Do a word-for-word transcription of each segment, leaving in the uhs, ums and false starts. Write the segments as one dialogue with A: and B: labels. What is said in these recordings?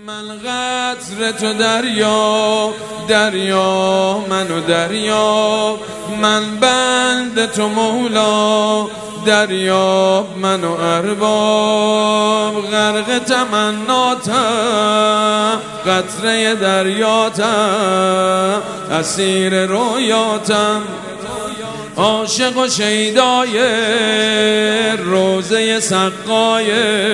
A: من قطر تو دریا، دریا منو دریا، من بند تو مولا، دریا منو ارباب. غرق تمناتم، قطره دریاتم، اسیر رویاتم، عاشق و شیدای روزه سقای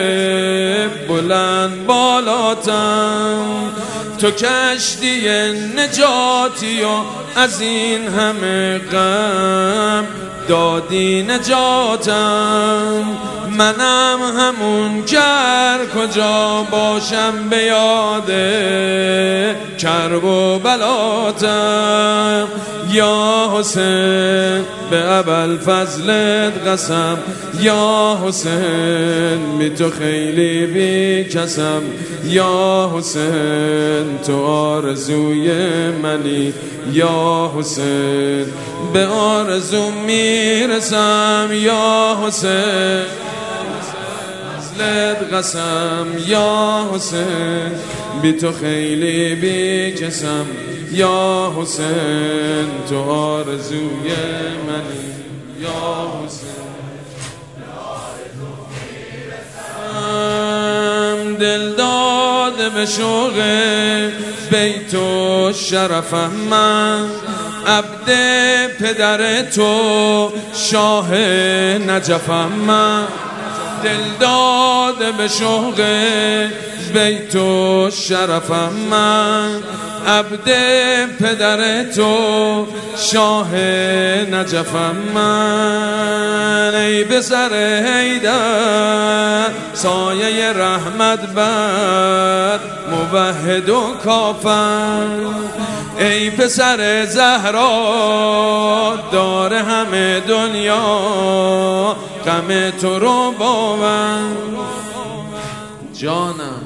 A: بلند بالاتم. تو کشتی نجاتی و از این همه غم دادی نجاتم. منم همون کر کجا باشم به یاد کرب و بلاتم. یا حسین به ابوالفضلت قسم، یا حسین بی تو خیلی بی کسم. یا حسین تو آرزوی منی، یا حسین به آرزو میرسم. یا حسین فضلت قسم، یا حسین بی تو خیلی بی کسم. یا حسین تو آرزوی منی، یا حسین دل داده به شوق بیت و شرفم من، عبد پدر تو شاه نجفم من. دل داده به شوق بیت و شرفم من، عبد پدر تو شاه نجفم من. ای پسر حیدر سایه رحمت بر موحد و کافر. ای پسر زهرا دار همه دنیا غم تو رو باور. جانم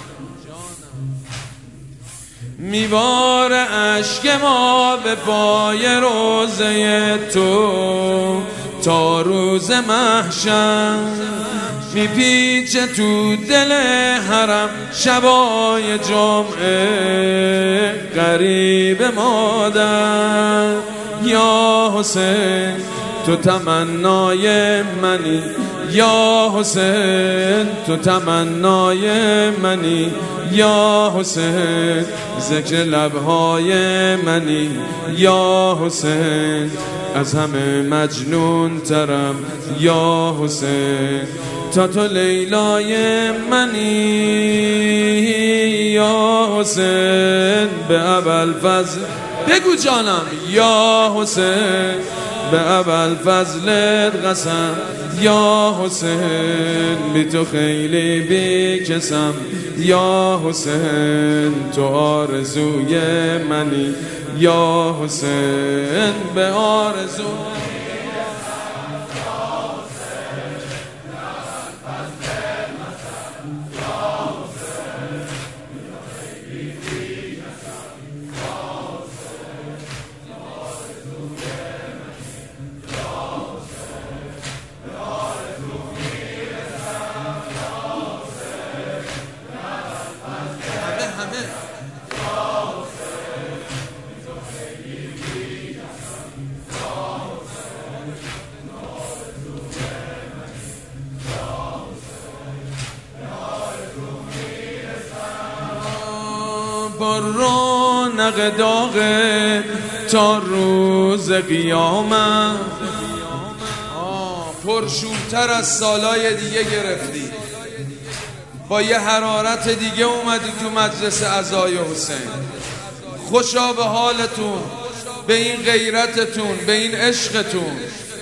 A: میوار اشک ما به پای روزه تو تا روز محشر. میپیچه تو دل حرم شبای جمعه غریب مادر. یا حسین تو تمنای منی، یا حسین تو تمنای منی. یا حسین ذکر لبهای منی، یا حسین از همه مجنون ترم. یا حسین تا تو لیلای منی. یا حسین به ابوالفضل بگو جانم، یا حسین به ابوالفضلت قسم. یا حسین بی تو خیلی بی کسم. یا حسین تو آرزوی منی، یا حسین به آرزو با رونق داغه تا روز قیامت. پرشورتر از سالای دیگه گرفتی، با یه حرارت دیگه اومدی تو مجلس عزای حسین. خوشا به حالتون، به این غیرتتون، به این عشقتون.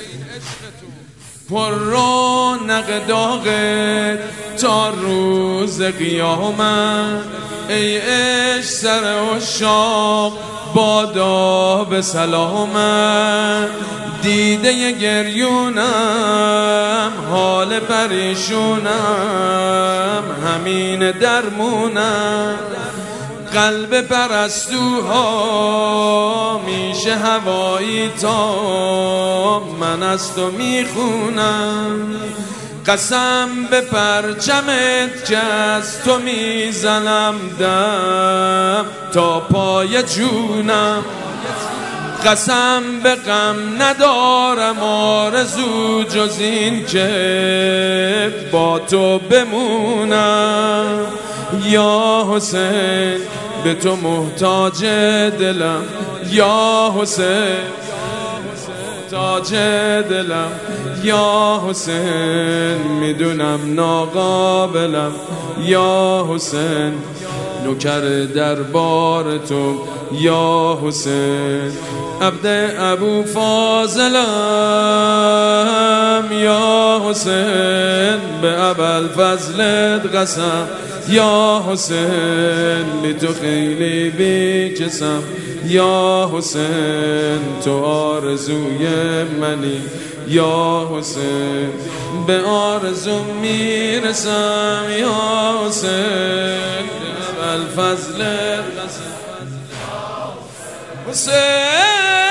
A: پر رونق داغه تا روز قیامت. ای عشق سر عشاق بادا به سلامت. دیده گریونم حال پریشونم همین درمونم. قلب پرستوها میشه هوایی تا من از تو میخونم. قسم به پرچمت که از تو میزنم دم تا پای جونم، قسم به غم ندارم آرزو جز این که با تو بمونم. یا حسین به تو محتاج دلم، یا حسین محتاج دلم، یا حسین میدونم ناقابلم، یا حسین نوکر دربار تو، یا حسین عبد ابو فاضلم، یا حسین به ابوالفضلت قسم، یا حسین بی تو خیلی بیکسم، یا حسین تو آرزوی منی، یا حسین به آرزو میرسم، یا حسین به ابوالفضلت قسم. حسین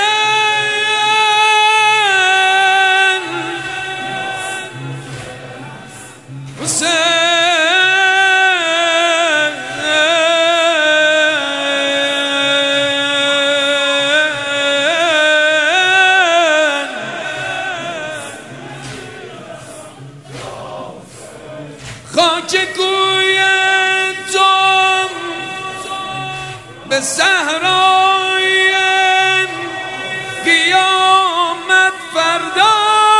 A: حسین خاک کوی تو به صحرای قیامت فردا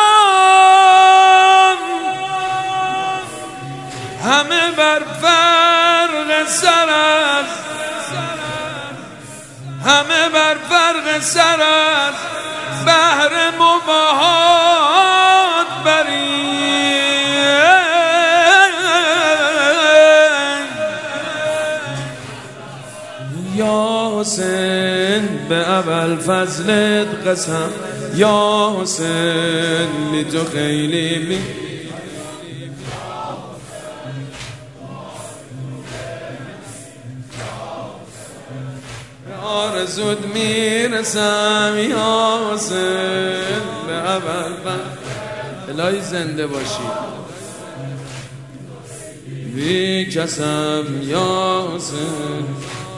A: همه بر فرق سر است، همه بر فرق سر است، بهر مباهات بری. یا حسین به ابوالفضلت قسم، یا حسین بی تو خیلی بی آرزوت میرسم، یا حسین به ابوالفضلت. الهی زنده باشی بی کسم، یا حسین